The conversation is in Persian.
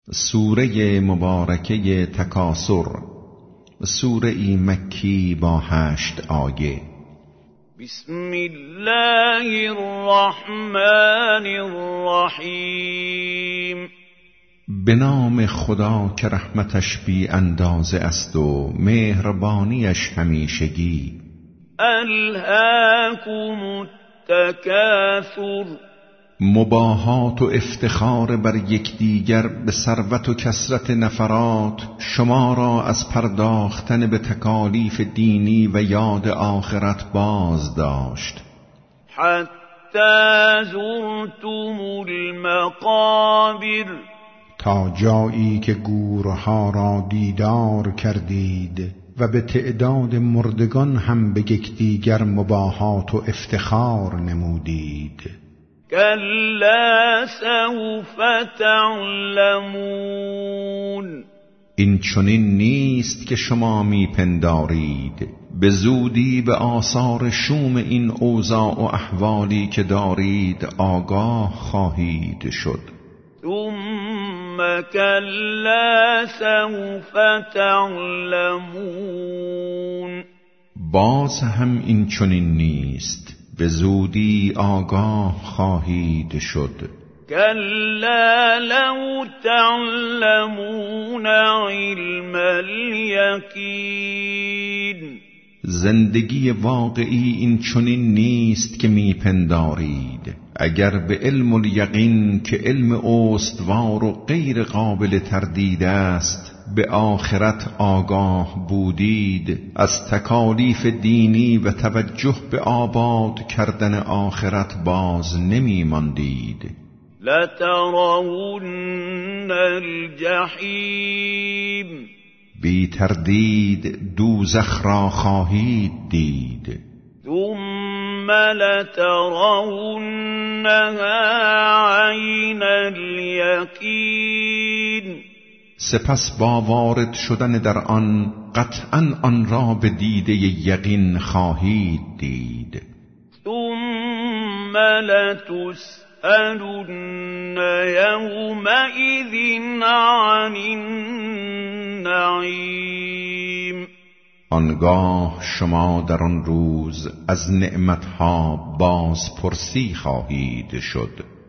سوره مبارکه تکاثر، سوره مکی با 8 آیه. بسم الله الرحمن الرحیم. به نام خدا که رحمتش بی اندازه است و مهربانیش همیشگی. الهاکم التکاثر، مباهات و افتخار بر یکدیگر به ثروت و کثرت نفرات شما را از پرداختن به تکالیف دینی و یاد آخرت باز داشت. حتی زرتم المقابر، تا جایی که گورها را دیدار کردید و به تعداد مردگان هم به یکدیگر مباهات و افتخار نمودید. کلا سوف تعلمون، این چنین نیست که شما میپندارید، به زودی به آثار شوم این اوضاع و احوالی که دارید آگاه خواهید شد. ثم کلا سوف تعلمون، باز هم این چنین نیست، به زودی آگاه خواهید شد. کلا لو تعلمون علم الیقین، زندگی واقعی این چنین نیست که میپندارید. اگر به علم الیقین که علم استوار و غیر قابل تردید است به آخرت آگاه بودید، از تکالیف دینی و توجه به آباد کردن آخرت باز نمی ماندید. لترون الجحیم، بی تردید دوزخ را خواهید دید. ثم لترونها عین الیقین، سپس با وارد شدن در آن قطعاً آن را به دیده یقین خواهید دید. ثم لتسألن یومئذ عن النعیم، آنگاه شما در آن روز از نعمتها بازپرسی خواهید شد.